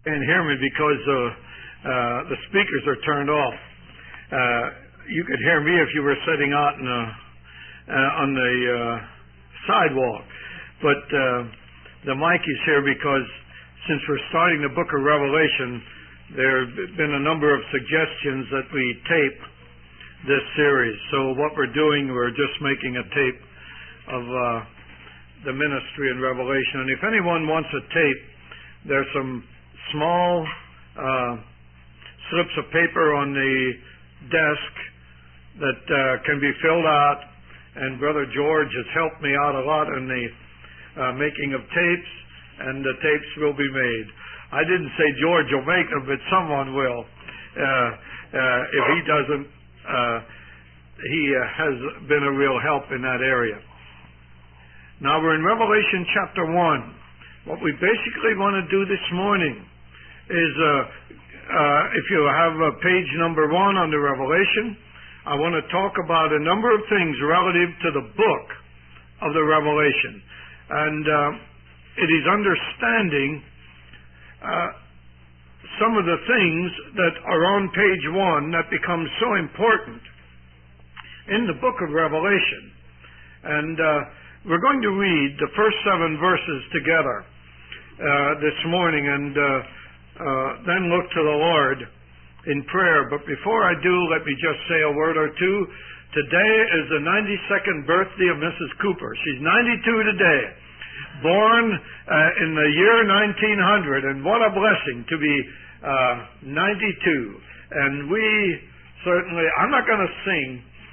Can't hear me because the speakers are turned off. You could hear me if you were sitting out on the sidewalk, but the mic is here because since we're starting the book of Revelation, there have been a number of suggestions that we tape this series. So what we're doing, we're just making a tape of the ministry in Revelation. And if anyone wants a tape, there's some small slips of paper on the desk that can be filled out, and Brother George has helped me out a lot in the making of tapes, and the tapes will be made. I didn't say George will make them, but someone will. If he doesn't, he has been a real help in that area. Now we're in Revelation chapter 1. What we basically want to do this morning is, if you have page number 1 on the Revelation, I want to talk about a number of things relative to the book of the Revelation. And it is understanding some of the things that are on page 1 that become so important in the book of Revelation. And we're going to read the first 7 verses together this morning, and then look to the Lord in prayer. But before I do, let me just say a word or two. Today is the 92nd birthday of Mrs. Cooper. She's 92 today, born in the year 1900, and what a blessing to be 92. And we certainly, I'm not going to sing.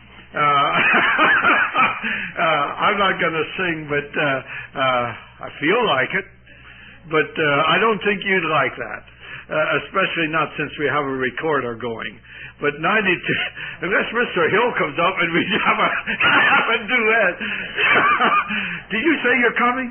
I'm not going to sing, but I feel like it. But I don't think you'd like that, especially not since we have a recorder going. But 92, unless Mr. Hill comes up and we have a duet. Did you say you're coming?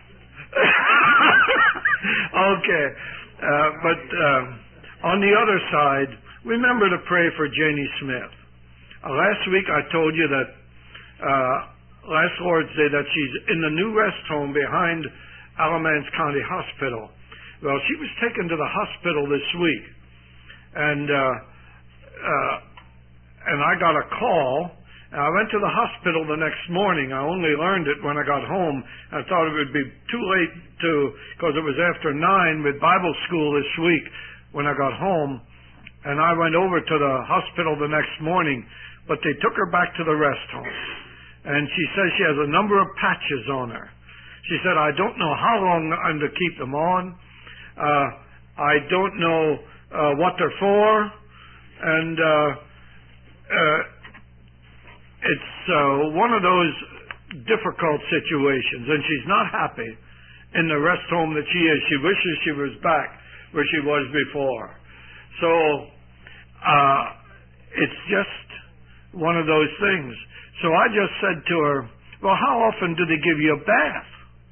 Okay. But on the other side, remember to pray for Janie Smith. Last week I told you that last Lord's Day that she's in the new rest home behind Alamance County Hospital. Well, she was taken to the hospital this week, and I got a call. And I went to the hospital the next morning. I only learned it when I got home. I thought it would be too late because it was after 9 with Bible school this week when I got home. And I went over to the hospital the next morning, but they took her back to the rest home. And she says she has a number of patches on her. She said, I don't know how long I'm to keep them on. I don't know what they're for. And it's one of those difficult situations. And she's not happy in the rest home that she is. She wishes she was back where she was before. So it's just one of those things. So I just said to her, well, how often do they give you a bath?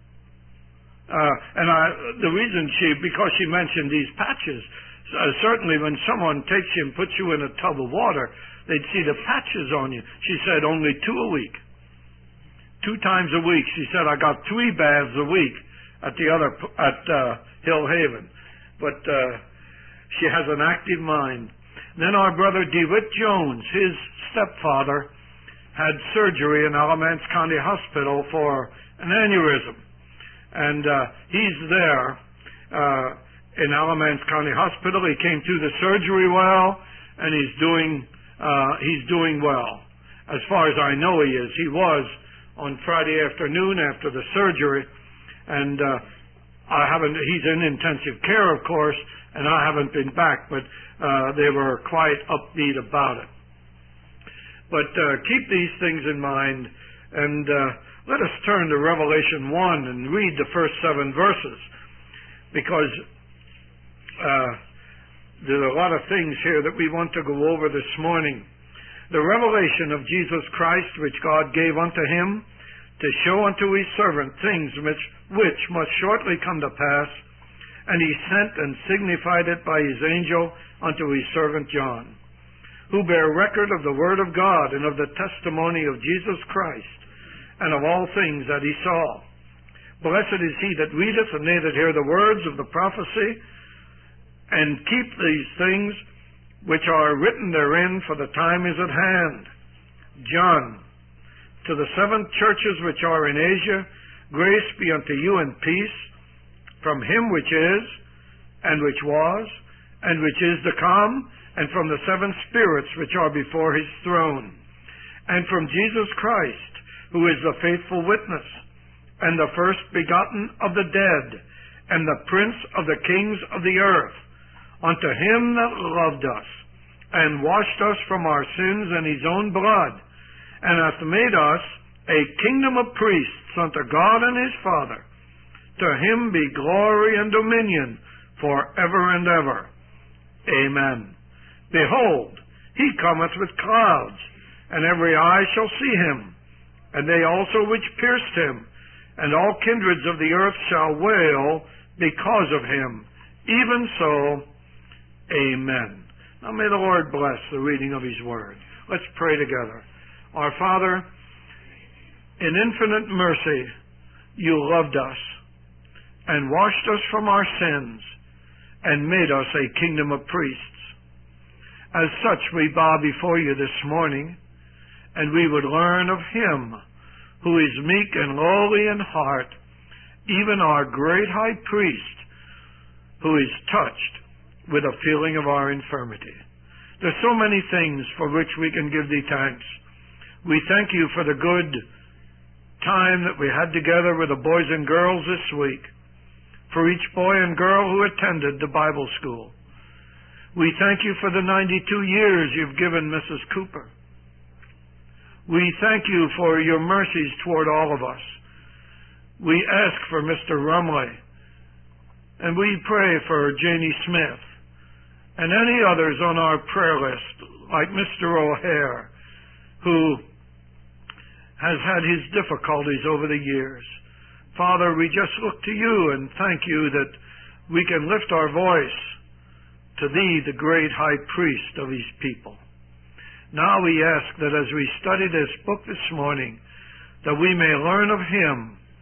And the reason because she mentioned these patches, certainly when someone takes you and puts you in a tub of water, they'd see the patches on you. She said only 2 a week. 2 times a week. She said, I got 3 baths a week at Hill Haven. But she has an active mind. Then our brother DeWitt Jones, his stepfather, had surgery in Alamance County Hospital for an aneurysm. And he's there in Alamance County Hospital. He came through the surgery well, and he's doing well. As far as I know, he is. He was on Friday afternoon after the surgery, and he's in intensive care, of course, and I haven't been back, but they were quite upbeat about it. But keep these things in mind, and let us turn to Revelation 1 and read the first 7 verses, because there's a lot of things here that we want to go over this morning. The revelation of Jesus Christ, which God gave unto him, to show unto his servant things which must shortly come to pass, and he sent and signified it by his angel unto his servant John, who bear record of the word of God and of the testimony of Jesus Christ, and of all things that he saw. Blessed is he that readeth, and they that hear the words of the prophecy, and keep these things which are written therein, for the time is at hand. John, to the 7 churches which are in Asia, grace be unto you and peace from him which is, and which was, and which is to come, and from the 7 spirits which are before his throne, and from Jesus Christ, who is the faithful witness, and the first begotten of the dead, and the prince of the kings of the earth, unto him that loved us, and washed us from our sins in his own blood, and hath made us a kingdom of priests unto God and his Father. To him be glory and dominion for ever and ever. Amen. Behold, he cometh with clouds, and every eye shall see him, and they also which pierced him, and all kindreds of the earth shall wail because of him. Even so, amen. Now may the Lord bless the reading of his word. Let's pray together. Our Father, in infinite mercy, you loved us and washed us from our sins and made us a kingdom of priests. As such, we bow before you this morning, and we would learn of him who is meek and lowly in heart, even our great high priest, who is touched with a feeling of our infirmity. There's so many things for which we can give thee thanks. We thank you for the good time that we had together with the boys and girls this week, for each boy and girl who attended the Bible school. We thank you for the 92 years you've given Mrs. Cooper. We thank you for your mercies toward all of us. We ask for Mr. Rumley, and we pray for Janie Smith, and any others on our prayer list, like Mr. O'Hare, who has had his difficulties over the years. Father, we just look to you and thank you that we can lift our voice to thee, the great high priest of his people. Now we ask that as we study this book this morning, that we may learn of him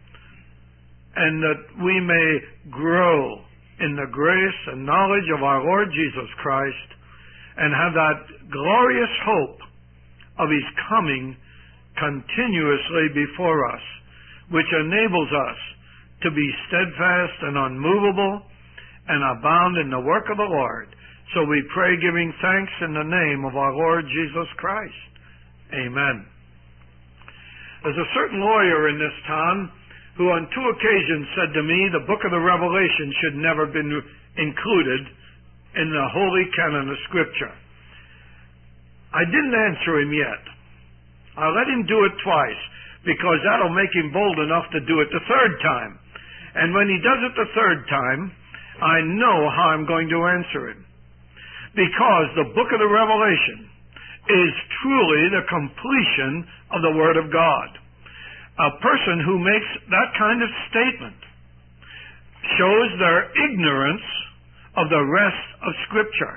and that we may grow in the grace and knowledge of our Lord Jesus Christ and have that glorious hope of his coming continuously before us, which enables us to be steadfast and unmovable and abound in the work of the Lord. So we pray, giving thanks in the name of our Lord Jesus Christ. Amen. There's a certain lawyer in this town who on 2 occasions said to me the book of the Revelation should never have been included in the holy canon of Scripture. I didn't answer him yet. I let him do it twice, because that'll make him bold enough to do it the 3rd time. And when he does it the 3rd time, I know how I'm going to answer him. Because the book of the Revelation is truly the completion of the Word of God. A person who makes that kind of statement shows their ignorance of the rest of Scripture.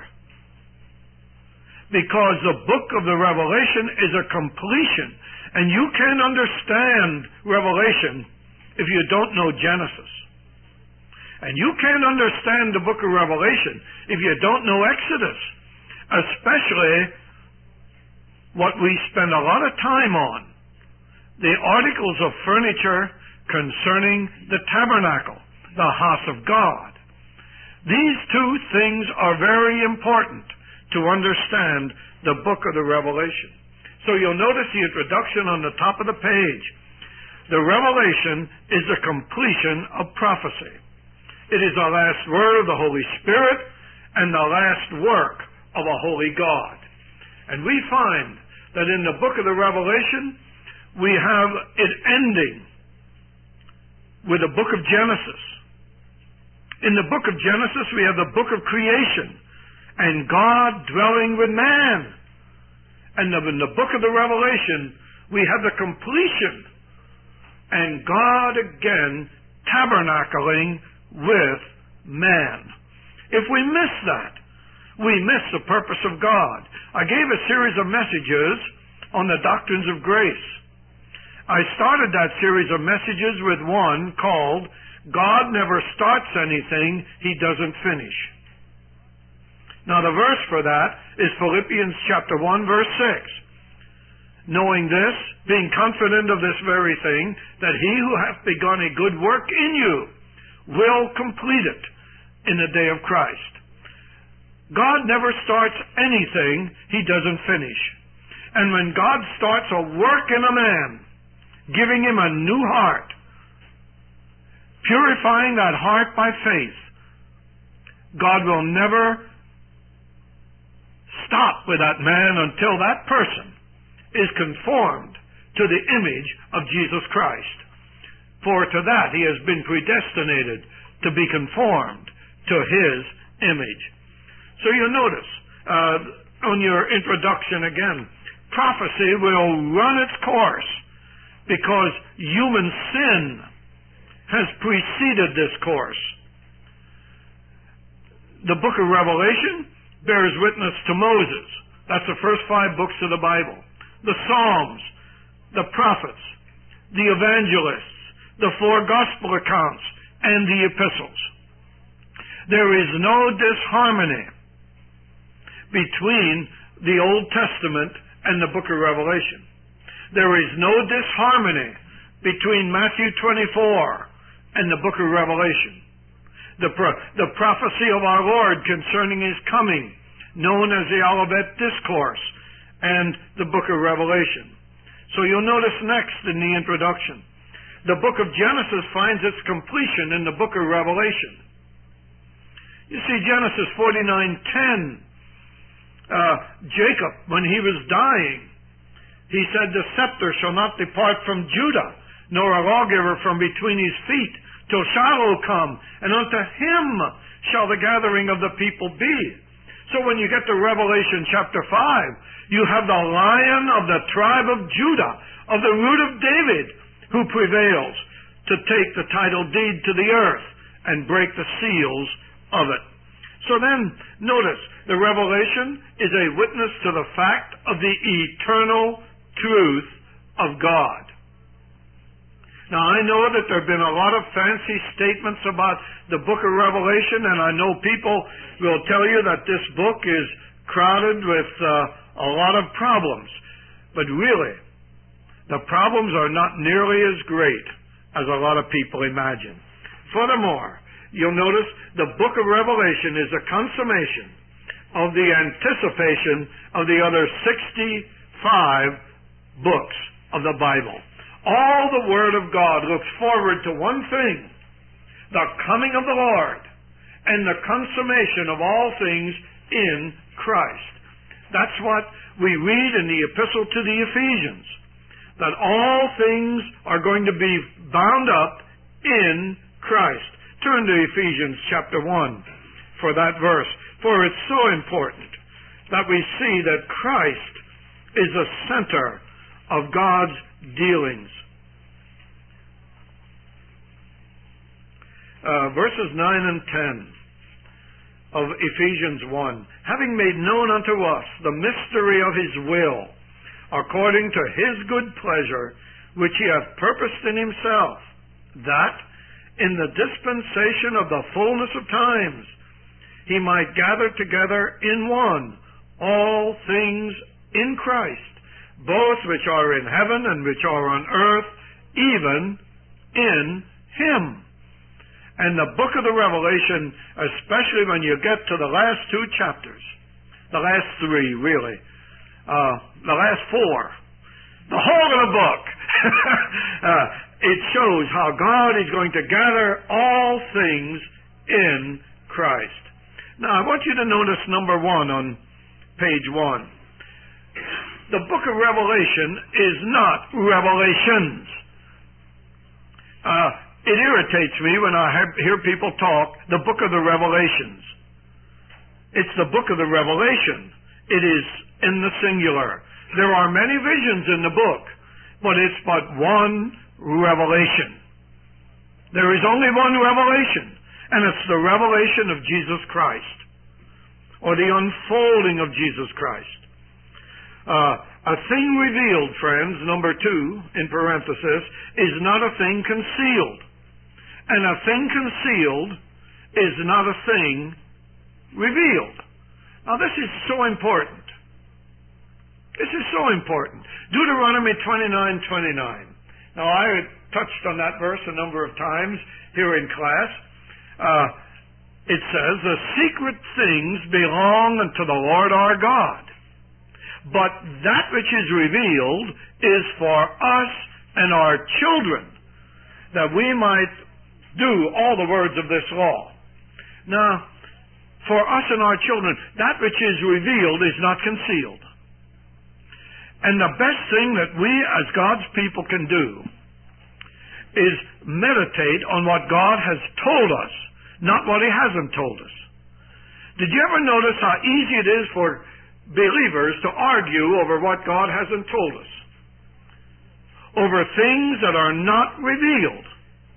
Because the book of the Revelation is a completion, and you can't understand Revelation if you don't know Genesis. And you can't understand the book of Revelation if you don't know Exodus, especially what we spend a lot of time on, the articles of furniture concerning the tabernacle, the house of God. These 2 things are very important to understand the book of the Revelation. So you'll notice the introduction on the top of the page. The Revelation is the completion of prophecy. It is the last word of the Holy Spirit and the last work of a holy God. And we find that in the book of the Revelation, we have it ending with the book of Genesis. In the book of Genesis, we have the book of creation and God dwelling with man. And in the book of the Revelation, we have the completion and God again tabernacling with man. If we miss that, we miss the purpose of God. I gave a series of messages on the doctrines of grace. I started that series of messages with one called God Never Starts Anything He Doesn't Finish. Now the verse for that is Philippians chapter 1, verse 6. Knowing this, being confident of this very thing, that he who hath begun a good work in you will complete it in the day of Christ. God never starts anything he doesn't finish. And when God starts a work in a man, giving him a new heart, purifying that heart by faith, God will never stop with that man until that person is conformed to the image of Jesus Christ. For to that he has been predestinated to be conformed to his image. So you notice on your introduction again, prophecy will run its course because human sin has preceded this course. The book of Revelation bears witness to Moses. That's the first 5 books of the Bible. The Psalms, the prophets, the evangelists, the 4 gospel accounts, and the epistles. There is no disharmony between the Old Testament and the book of Revelation. There is no disharmony between Matthew 24 and the book of Revelation. The prophecy of our Lord concerning his coming, known as the Olivet Discourse, and the book of Revelation. So you'll notice next in the introduction, the book of Genesis finds its completion in the book of Revelation. You see, Genesis 49:10, Jacob, when he was dying, he said, the scepter shall not depart from Judah, nor a lawgiver from between his feet, till Shiloh come, and unto him shall the gathering of the people be. So when you get to Revelation chapter 5, you have the Lion of the tribe of Judah, of the root of David, who prevails to take the title deed to the earth and break the seals of it. So then, notice, the Revelation is a witness to the fact of the eternal truth of God. Now, I know that there have been a lot of fancy statements about the book of Revelation, and I know people will tell you that this book is crowded with a lot of problems. But really, the problems are not nearly as great as a lot of people imagine. Furthermore, you'll notice the book of Revelation is a consummation of the anticipation of the other 65 books of the Bible. All the Word of God looks forward to one thing, the coming of the Lord and the consummation of all things in Christ. That's what we read in the epistle to the Ephesians, that all things are going to be bound up in Christ. Turn to Ephesians chapter 1 for that verse, for it's so important that we see that Christ is the center of God's dealings. Verses 9 and 10 of Ephesians 1. Having made known unto us the mystery of his will, according to his good pleasure, which he hath purposed in himself, that in the dispensation of the fullness of times he might gather together in one all things in Christ, both which are in heaven and which are on earth, even in him. And the book of the Revelation, especially when you get to the last 2 chapters, the last 3 really, the last 4, the whole of the book, it shows how God is going to gather all things in Christ. Now I want you to notice number 1 on page 1. The book of Revelation is not Revelations. It irritates me when I hear people talk the book of the Revelations. It's the book of the Revelation. It is in the singular. There are many visions in the book, but it's but one revelation. There is only one revelation, and it's the revelation of Jesus Christ, or the unfolding of Jesus Christ. A thing revealed, friends, number 2, in parenthesis, is not a thing concealed. And a thing concealed is not a thing revealed. Now this is so important. This is so important. Deuteronomy 29:29. Now I touched on that verse a number of times here in class. It says, the secret things belong unto the Lord our God, but that which is revealed is for us and our children, that we might do all the words of this law. Now, for us and our children, that which is revealed is not concealed. And the best thing that we as God's people can do is meditate on what God has told us, not what He hasn't told us. Did you ever notice how easy it is for believers to argue over what God hasn't told us? Over things that are not revealed.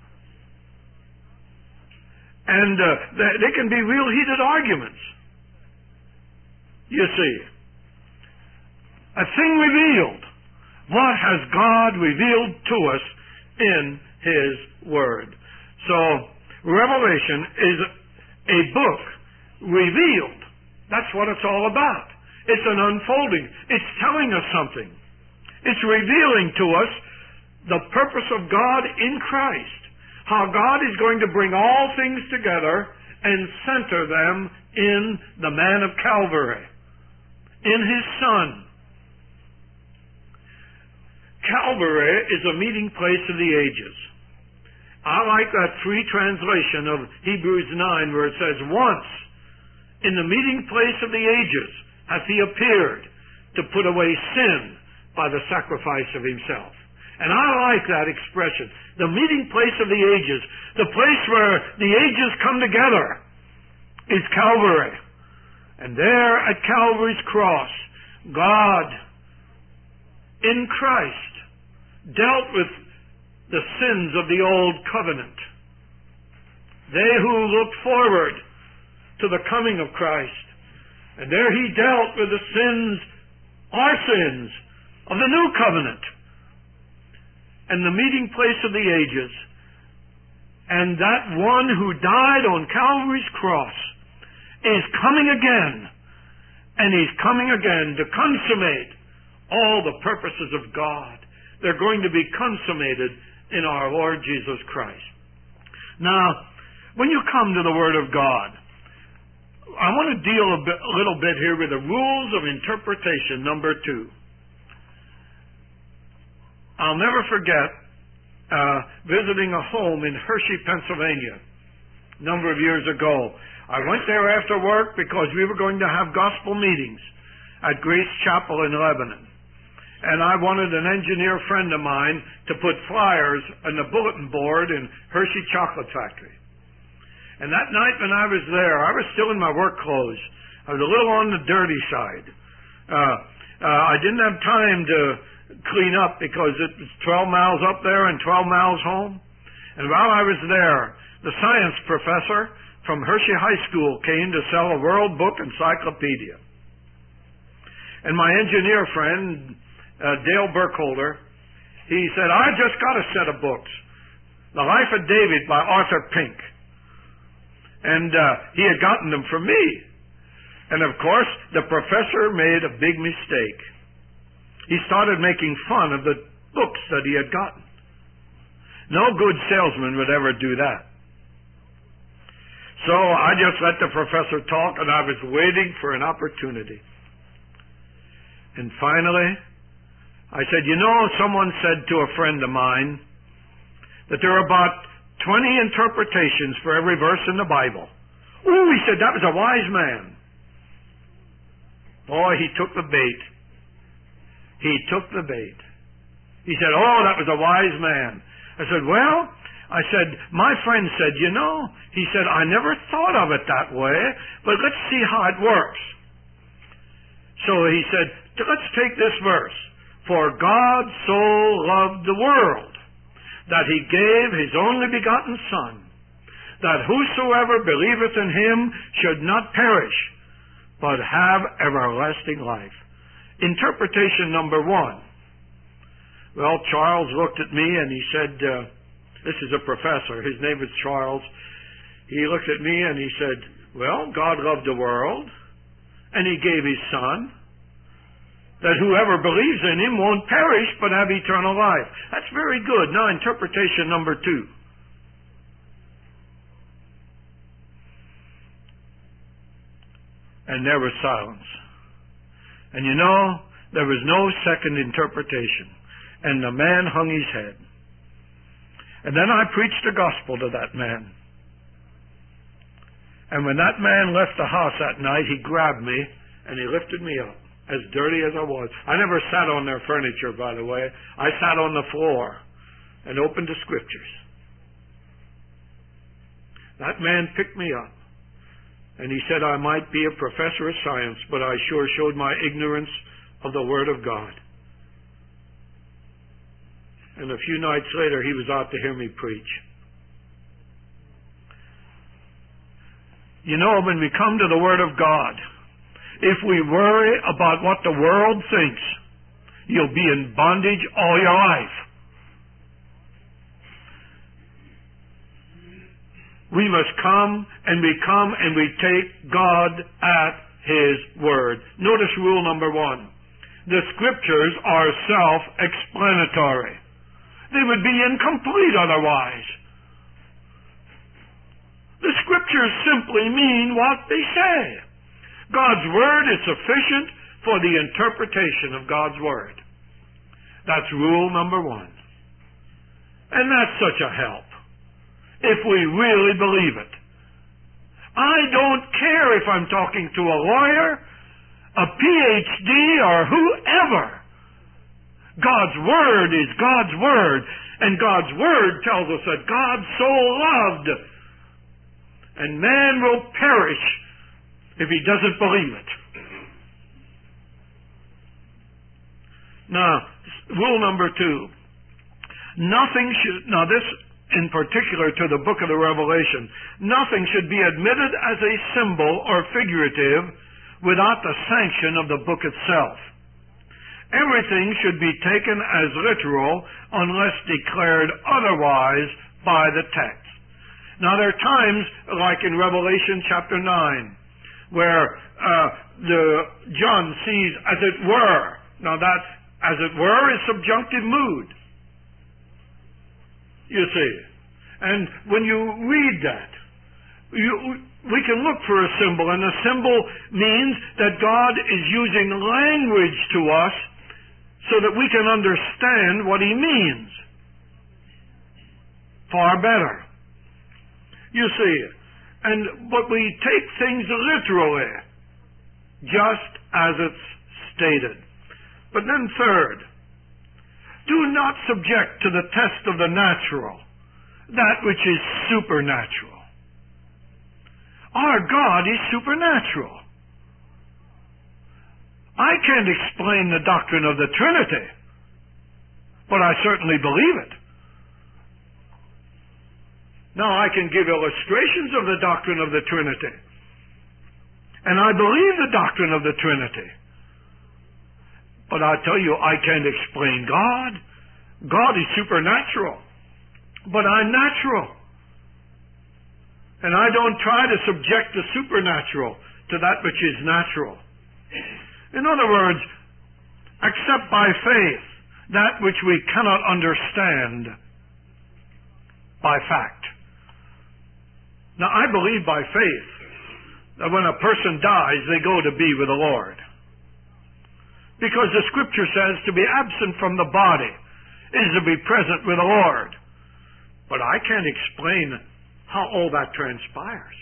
And they can be real heated arguments. You see. A thing revealed. What has God revealed to us in His Word? So, Revelation is a book revealed. That's what it's all about. It's an unfolding. It's telling us something. It's revealing to us the purpose of God in Christ. How God is going to bring all things together and center them in the man of Calvary, in His Son. Calvary is a meeting place of the ages. I like that free translation of Hebrews 9 where it says, once in the meeting place of the ages hath He appeared to put away sin by the sacrifice of Himself. And I like that expression. The meeting place of the ages, the place where the ages come together, is Calvary. And there at Calvary's cross, God in Christ dealt with the sins of the old covenant. They who looked forward to the coming of Christ. And there He dealt with the sins, our sins, of the new covenant. And the meeting place of the ages. And that one who died on Calvary's cross is coming again. And He's coming again to consummate all the purposes of God. They're going to be consummated in our Lord Jesus Christ. Now, when you come to the Word of God, I want to deal a little bit here with the rules of interpretation, number 2. I'll never forget visiting a home in Hershey, Pennsylvania, a number of years ago. I went there after work because we were going to have gospel meetings at Grace Chapel in Lebanon. And I wanted an engineer friend of mine to put flyers on the bulletin board in Hershey Chocolate Factory. And that night when I was there, I was still in my work clothes. I was a little on the dirty side. I didn't have time to clean up because it was 12 miles up there and 12 miles home. And while I was there, the science professor from Hershey High School came to sell a World Book Encyclopedia. And my engineer friend, Dale Burkholder, he said, I just got a set of books. The Life of David by Arthur Pink. And he had gotten them from me. And of course, the professor made a big mistake. He started making fun of the books that he had gotten. No good salesman would ever do that. So I just let the professor talk, and I was waiting for an opportunity. And finally, I said, you know, someone said to a friend of mine that there are about 20 interpretations for every verse in the Bible. Ooh, he said, that was a wise man. Boy, he took the bait. He took the bait. He said, oh, that was a wise man. I said, well, my friend said, you know, he said, I never thought of it that way, but let's see how it works. So he said, let's take this verse. For God so loved the world, that He gave His only begotten Son, that whosoever believeth in Him should not perish, but have everlasting life. Interpretation number 1. Well, Charles looked at me and he said, this is a professor, his name is Charles. He looked at me and he said, well, God loved the world, and He gave His Son, that whoever believes in Him won't perish but have eternal life. That's very good. Now, interpretation number 2. And there was silence. And you know, there was no second interpretation. And the man hung his head. And then I preached the gospel to that man. And when that man left the house that night, he grabbed me and he lifted me up, as dirty as I was. I never sat on their furniture, by the way. I sat on the floor and opened the Scriptures. That man picked me up. And he said I might be a professor of science, but I sure showed my ignorance of the Word of God. And a few nights later, he was out to hear me preach. You know, when we come to the Word of God, if we worry about what the world thinks, you'll be in bondage all your life. We must come and we take God at His Word. Notice rule number 1. The Scriptures are self-explanatory. They would be incomplete otherwise. The Scriptures simply mean what they say. God's Word is sufficient for the interpretation of God's Word. That's rule number 1. And that's such a help, if we really believe it. I don't care if I'm talking to a lawyer, a PhD, or whoever. God's Word is God's Word, and God's Word tells us that God so loved, and man will perish if he doesn't believe it. Now, rule number 2. Now this in particular to the book of the Revelation, nothing should be admitted as a symbol or figurative without the sanction of the book itself. Everything should be taken as literal unless declared otherwise by the text. Now there are times, like in Revelation chapter 9, where John sees as it were. Now that as it were is subjunctive mood. You see. And when you read that, we can look for a symbol, and a symbol means that God is using language to us so that we can understand what He means far better. You see, but we take things literally, just as it's stated. But then third, do not subject to the test of the natural that which is supernatural. Our God is supernatural. I can't explain the doctrine of the Trinity, but I certainly believe it. Now, I can give illustrations of the doctrine of the Trinity, and I believe the doctrine of the Trinity. But I tell you, I can't explain God. God is supernatural, but I'm natural. And I don't try to subject the supernatural to that which is natural. In other words, accept by faith that which we cannot understand by fact. Now, I believe by faith that when a person dies, they go to be with the Lord. Because the Scripture says to be absent from the body is to be present with the Lord. But I can't explain how all that transpires.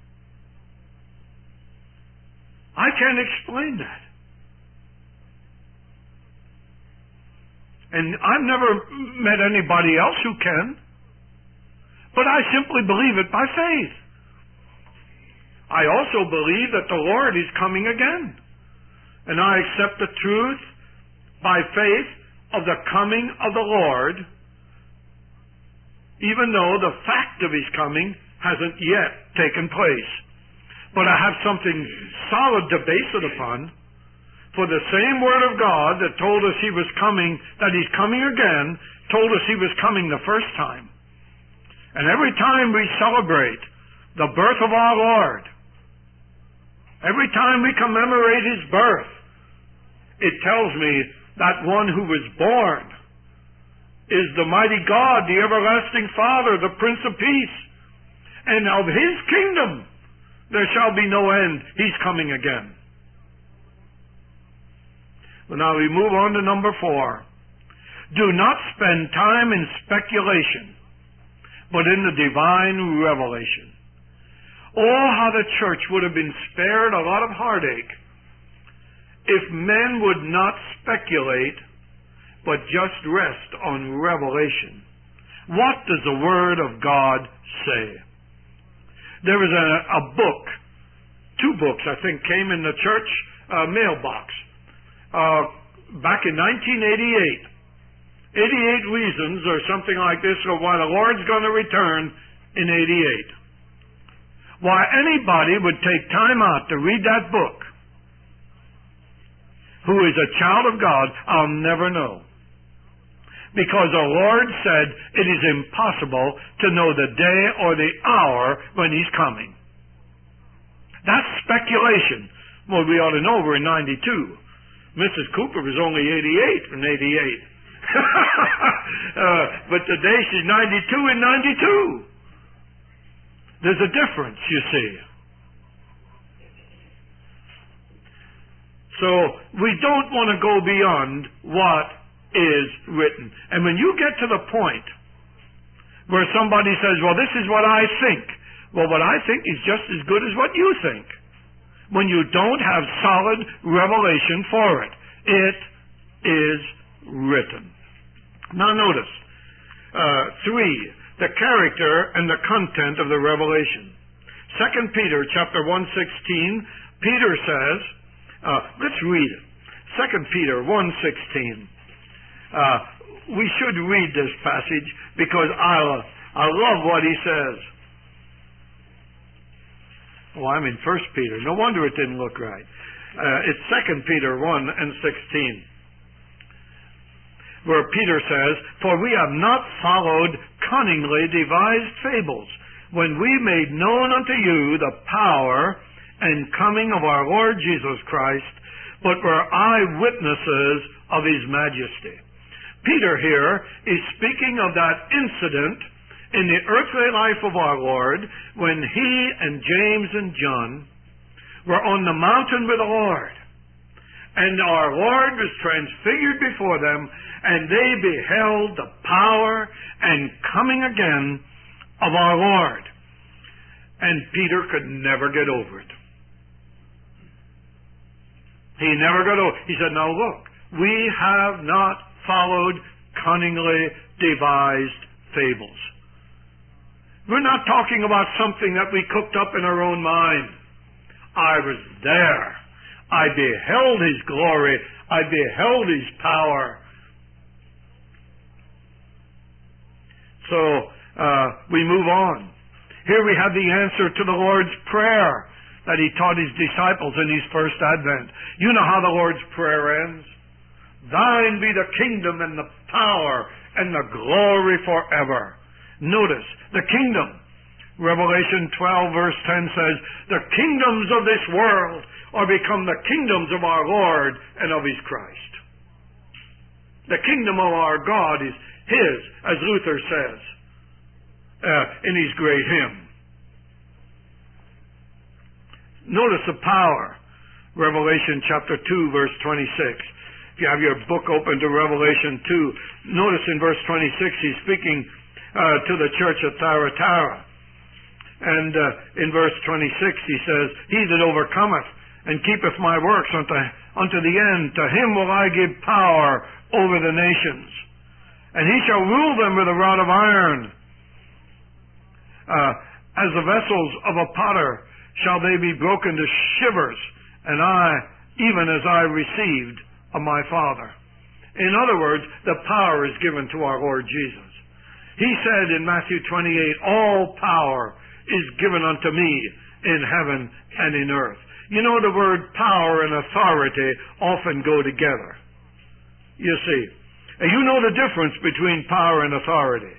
I can't explain that. And I've never met anybody else who can. But I simply believe it by faith. I also believe that the Lord is coming again. And I accept the truth by faith of the coming of the Lord, even though the fact of His coming hasn't yet taken place. But I have something solid to base it upon. For the same Word of God that told us He was coming, that He's coming again, told us He was coming the first time. And every time we celebrate the birth of our Lord, Every time we commemorate his birth, it tells me that one who was born is the mighty God, the everlasting Father, the Prince of Peace. And of his kingdom there shall be no end. He's coming again. Well, now we move on to number 4. Do not spend time in speculation, but in the divine revelation. Oh, how the church would have been spared a lot of heartache if men would not speculate, but just rest on revelation. What does the Word of God say? There was a book, 2 books, I think, came in the church mailbox back in 1988. 88 reasons or something like this of why the Lord's going to return in 88. Why anybody would take time out to read that book who is a child of God, I'll never know. Because the Lord said it is impossible to know the day or the hour when He's coming. That's speculation. Well, we ought to know we're in 92. Mrs. Cooper was only 88 in 88. But today she's 92 and 92. There's a difference, you see. So we don't want to go beyond what is written. And when you get to the point where somebody says, well, this is what I think. Well, what I think is just as good as what you think. When you don't have solid revelation for it. It is written. Now notice, 3, the character and the content of the revelation. 2 Peter chapter 1:16, Peter says, let's read it. 2 Peter 1:16. We should read this passage because I love what he says. Oh, I'm in 1 Peter. No wonder it didn't look right. It's 2 Peter 1:16. Where Peter says, for we have not followed cunningly devised fables, when we made known unto you the power and coming of our Lord Jesus Christ, but were eyewitnesses of His majesty. Peter here is speaking of that incident in the earthly life of our Lord when he and James and John were on the mountain with the Lord. And our Lord was transfigured before them, and they beheld the power and coming again of our Lord. And Peter could never get over it. He never got over it. He said, now look, we have not followed cunningly devised fables. We're not talking about something that we cooked up in our own mind. I was there. I beheld His glory. I beheld His power. So, we move on. Here we have the answer to the Lord's Prayer that He taught His disciples in His first advent. You know how the Lord's Prayer ends? Thine be the kingdom and the power and the glory forever. Notice, the kingdom. Revelation 12 verse 10 says, the kingdoms of this world are become the kingdoms of our Lord and of His Christ. The kingdom of our God is His, as Luther says in his great hymn. Notice the power. Revelation chapter 2 verse 26. If you have your book open to Revelation 2, notice in verse 26 he's speaking to the church at Thyatira. And in verse 26 he says, he that overcometh and keepeth my works unto the end, to him will I give power over the nations. And he shall rule them with a rod of iron. As the vessels of a potter shall they be broken to shivers, and even as I received of my Father. In other words, the power is given to our Lord Jesus. He said in Matthew 28, all power is given unto me in heaven and in earth. You know, the word power and authority often go together. You see. And you know the difference between power and authority.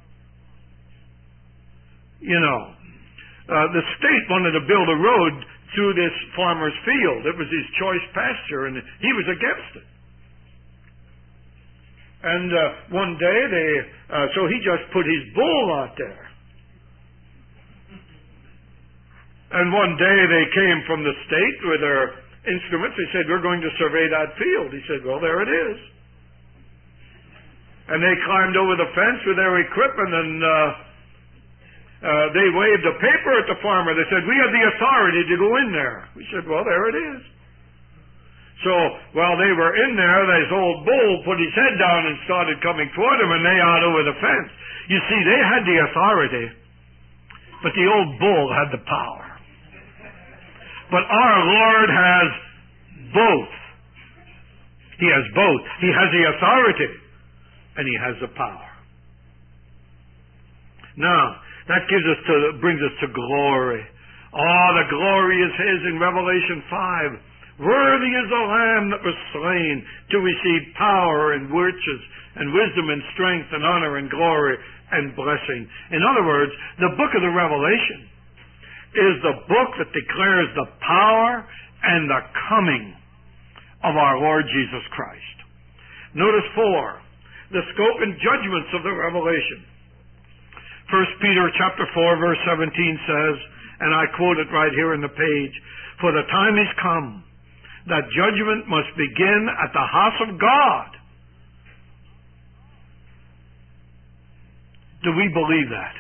You know, the state wanted to build a road through this farmer's field. It was his choice pasture, and he was against it. And one day, so he just put his bull out there. And one day they came from the state with their instruments. They said, "We're going to survey that field." He said, "Well, there it is." And they climbed over the fence with their equipment, and they waved a paper at the farmer. They said, "We have the authority to go in there." He said, "Well, there it is." So while they were in there, this old bull put his head down and started coming toward him, and they out over the fence. You see, they had the authority, but the old bull had the power. But our Lord has both. He has both. He has the authority, and he has the power. Now, that brings us to glory. Oh, the glory is his in Revelation 5. Worthy is the Lamb that was slain to receive power and riches and wisdom and strength and honor and glory and blessing. In other words, the book of the Revelation is the book that declares the power and the coming of our Lord Jesus Christ. Notice 4, the scope and judgments of the Revelation. 1 Peter chapter 4, verse 17 says, and I quote it right here in the page, "For the time is come that judgment must begin at the house of God." Do we believe that?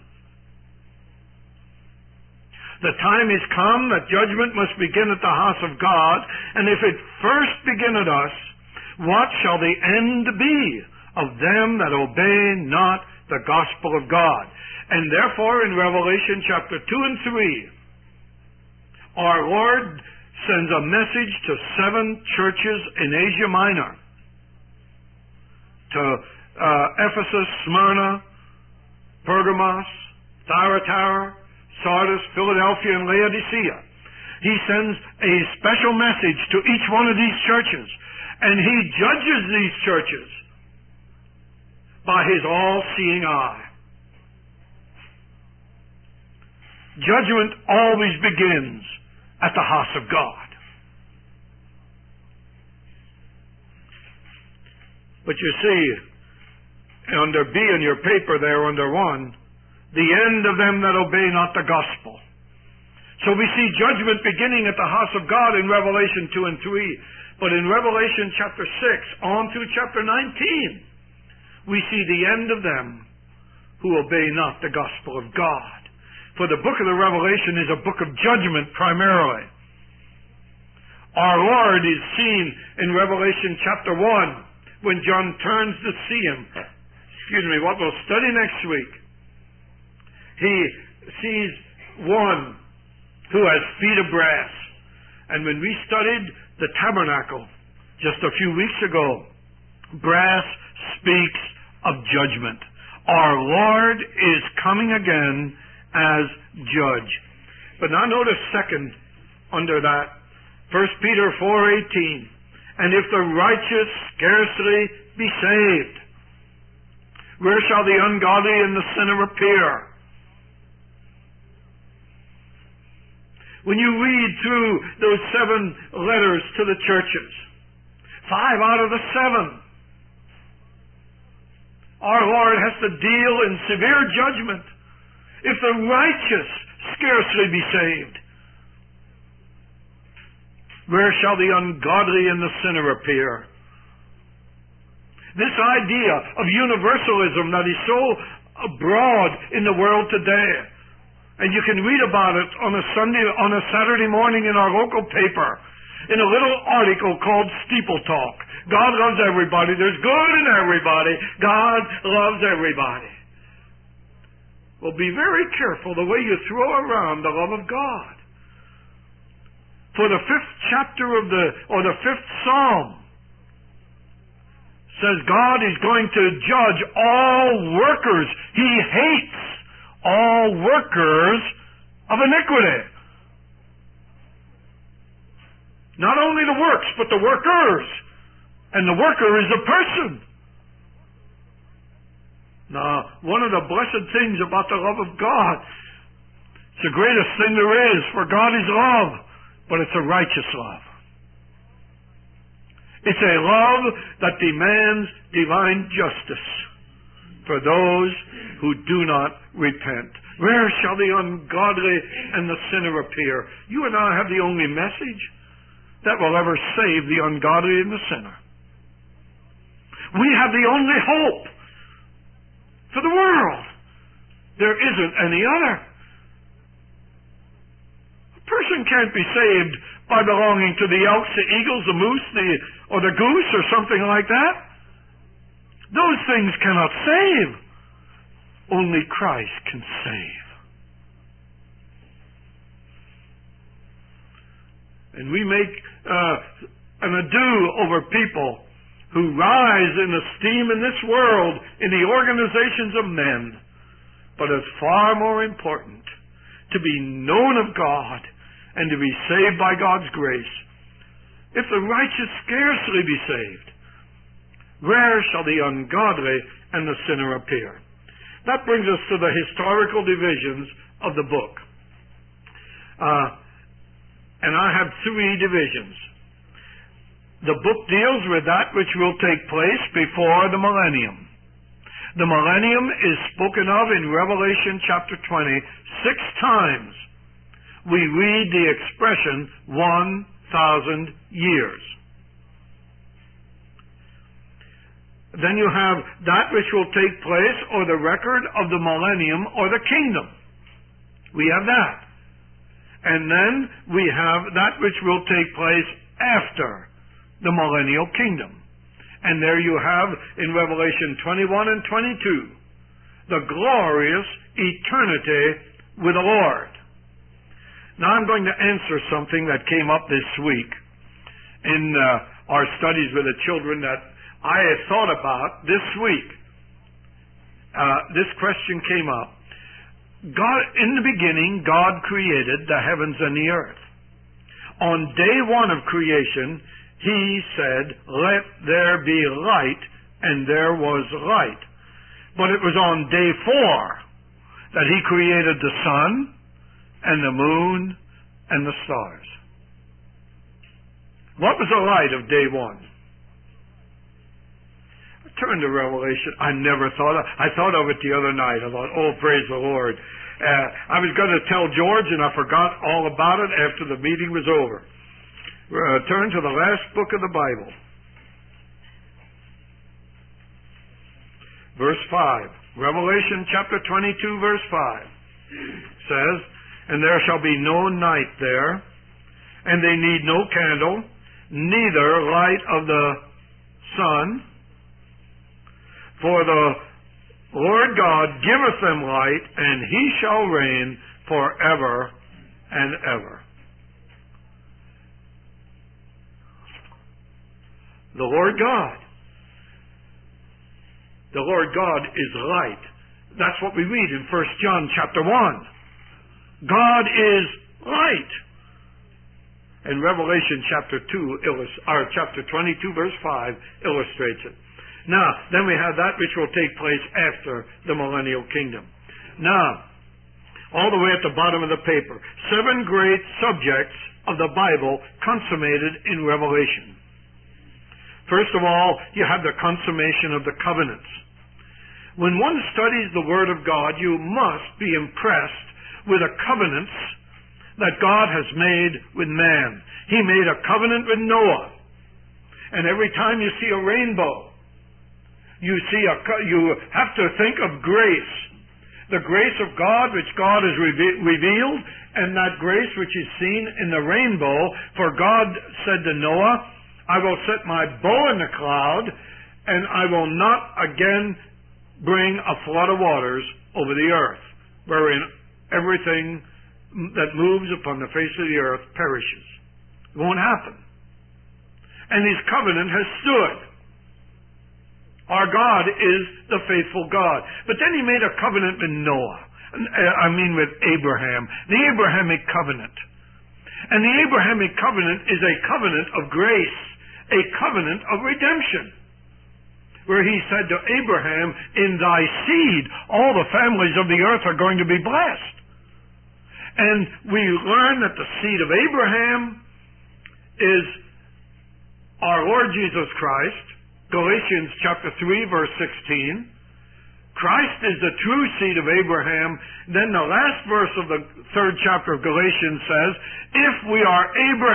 The time is come that judgment must begin at the house of God, and if it first begin at us, what shall the end be of them that obey not the gospel of God? And therefore in Revelation chapter 2 and 3, our Lord sends a message to 7 churches in Asia Minor, to Ephesus, Smyrna, Pergamos, Thyatira, Sardis, Philadelphia, and Laodicea. He sends a special message to each one of these churches, and he judges these churches by his all-seeing eye. Judgment always begins at the house of God. But you see, under B in your paper there, under 1, the end of them that obey not the gospel. So we see judgment beginning at the house of God in Revelation 2 and 3. But in Revelation chapter 6, on through chapter 19, we see the end of them who obey not the gospel of God. For the book of the Revelation is a book of judgment primarily. Our Lord is seen in Revelation chapter 1 when John turns to see him. What we'll study next week. He sees one who has feet of brass. And when we studied the tabernacle just a few weeks ago, brass speaks of judgment. Our Lord is coming again as judge. But now notice second under that, 1 Peter 4:18. And if the righteous scarcely be saved, where shall the ungodly and the sinner appear? When you read through those 7 letters to the churches, 5 out of the 7, our Lord has to deal in severe judgment. If the righteous scarcely be saved, where shall the ungodly and the sinner appear? This idea of universalism that is so broad in the world today, and you can read about it on a Saturday morning in our local paper, in a little article called Steeple Talk. God loves everybody. There's good in everybody. God loves everybody. Well, be very careful the way you throw around the love of God. For the 5th chapter of the 5th Psalm says God is going to judge all workers. He hates all workers of iniquity. Not only the works, but the workers. And the worker is a person. Now, one of the blessed things about the love of God, It's the greatest thing there is, for God is love, but it's a righteous love. It's a love that demands divine justice for those who do not repent. Where shall the ungodly and the sinner appear? You and I have the only message that will ever save the ungodly and the sinner. We have the only hope for the world. There isn't any other. A person can't be saved by belonging to the elks, the eagles, the moose, or the goose, or something like that. Those things cannot save. Only Christ can save. And we make an ado over people who rise in esteem in this world, in the organizations of men. But it's far more important to be known of God and to be saved by God's grace. If the righteous scarcely be saved, where shall the ungodly and the sinner appear? That brings us to the historical divisions of the book. And I have three divisions. The book deals with that which will take place before the millennium. The millennium is spoken of in Revelation chapter 20 6 times. We read the expression 1,000 years. Then you have that which will take place, or the record of the millennium, or the kingdom. We have that. And then we have that which will take place after the millennial kingdom. And there you have, in Revelation 21 and 22, the glorious eternity with the Lord. Now I'm going to answer something that came up this week in our studies with the children that I had thought about this week. This question came up. God, in the beginning, God created the heavens and the earth. On day one of creation, He said, "Let there be light," and there was light. But it was on day 4 that He created the sun and the moon and the stars. What was the light of day 1? Turn to Revelation. I thought of it the other night. I thought, oh, praise the Lord. I was going to tell George, and I forgot all about it after the meeting was over. Turn to the last book of the Bible. Verse 5. Revelation chapter 22, verse 5 says, "And there shall be no night there, and they need no candle, neither light of the sun, for the Lord God giveth them light, and He shall reign forever and ever." The Lord God. The Lord God is light. That's what we read in 1 John chapter 1. God is light. And Revelation chapter 22 verse 5 illustrates it. Now, then we have that which will take place after the millennial kingdom. Now, all the way at the bottom of the paper, 7 great subjects of the Bible consummated in Revelation. First of all, you have the consummation of the covenants. When one studies the Word of God, you must be impressed with the covenants that God has made with man. He made a covenant with Noah. And every time you see a rainbow, you have to think of grace. The grace of God which God has revealed, and that grace which is seen in the rainbow. For God said to Noah, "I will set my bow in the cloud, and I will not again bring a flood of waters over the earth, wherein everything that moves upon the face of the earth perishes." It won't happen. And His covenant has stood. Our God is the faithful God. But then He made a covenant with with Abraham. The Abrahamic covenant. And the Abrahamic covenant is a covenant of grace, a covenant of redemption, where He said to Abraham, "In thy seed all the families of the earth are going to be blessed." And we learn that the seed of Abraham is our Lord Jesus Christ. Galatians chapter 3, verse 16. Christ is the true seed of Abraham. Then the last verse of the 3rd chapter of Galatians says, if we are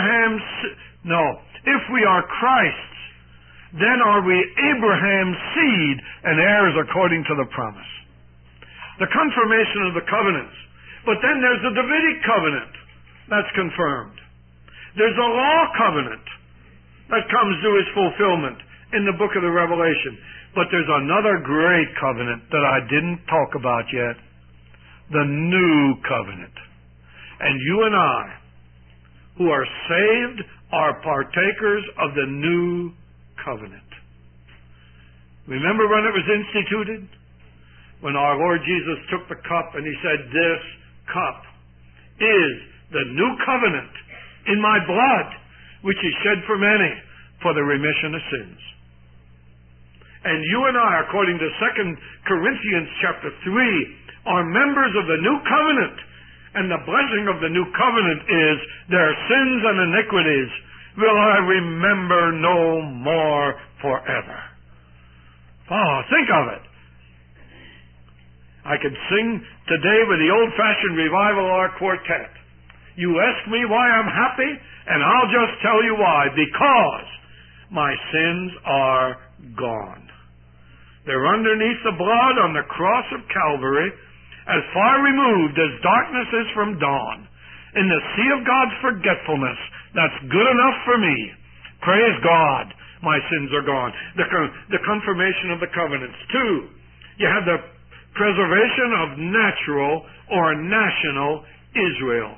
Christ's, then are we Abraham's seed and heirs according to the promise. The confirmation of the covenants. But then there's the Davidic covenant that's confirmed. There's a law covenant that comes to its fulfillment in the book of the Revelation. But there's another great covenant that I didn't talk about yet. The new covenant. And you and I, who are saved, are partakers of the new covenant. Remember when it was instituted? When our Lord Jesus took the cup and he said, this cup is the new covenant in my blood, which is shed for many for the remission of sins. And you and I, according to 2 Corinthians chapter 3, are members of the new covenant. And the blessing of the new covenant is, their sins and iniquities will I remember no more forever. Oh, think of it. I could sing today with the old-fashioned Revival Art Quartet. You ask me why I'm happy, and I'll just tell you why. Because my sins are gone. They're underneath the blood on the cross of Calvary, as far removed as darkness is from dawn. In the sea of God's forgetfulness, that's good enough for me. Praise God, my sins are gone. The confirmation of the covenants. 2, you have the preservation of natural or national Israel.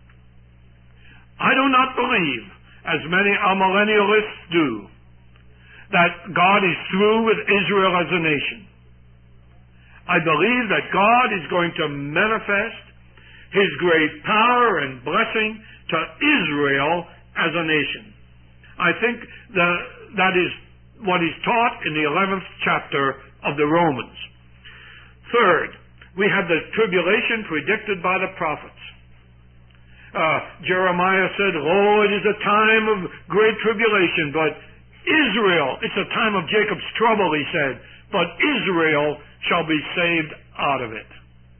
I do not believe, as many amillennialists do, that God is through with Israel as a nation. I believe that God is going to manifest His great power and blessing to Israel as a nation. I think that is what is taught in the 11th chapter of the Romans. 3rd, we have the tribulation predicted by the prophets. Jeremiah said, "Oh, it is a time of great tribulation, but Israel, it's a time of Jacob's trouble," he said, "but Israel shall be saved out of it."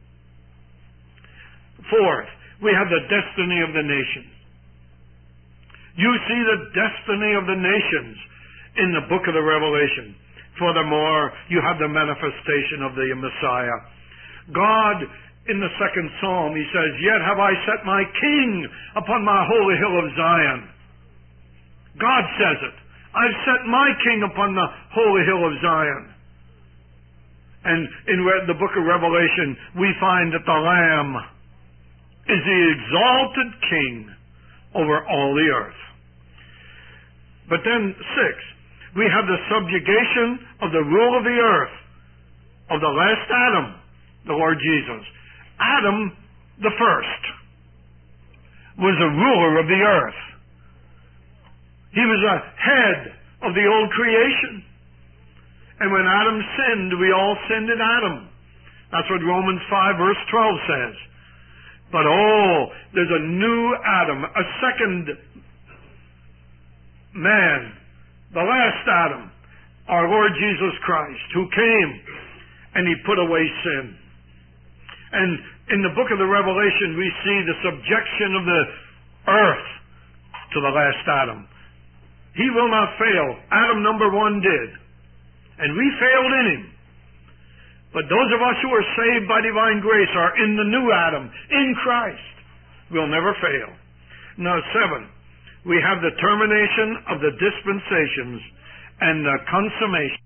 4th, we have the destiny of the nations. You see the destiny of the nations in the book of the Revelation. Furthermore, you have the manifestation of the Messiah. God, in the 2nd Psalm, he says, "Yet have I set my king upon my holy hill of Zion." God says it. I've set my king upon the holy hill of Zion. And in the book of Revelation, we find that the Lamb is the exalted king over all the earth. But then 6, we have the subjugation of the rule of the earth of the last Adam, the Lord Jesus. Adam, the first, was a ruler of the earth. He was a head of the old creation. And when Adam sinned, we all sinned in Adam. That's what Romans 5 verse 12 says. But there's a new Adam, a second man, the last Adam, our Lord Jesus Christ, who came and He put away sin. And in the book of the Revelation, we see the subjection of the earth to the last Adam. He will not fail. Adam number 1 did. And we failed in him. But those of us who are saved by divine grace are in the new Adam, in Christ. We'll never fail. Now 7, we have the termination of the dispensations and the consummation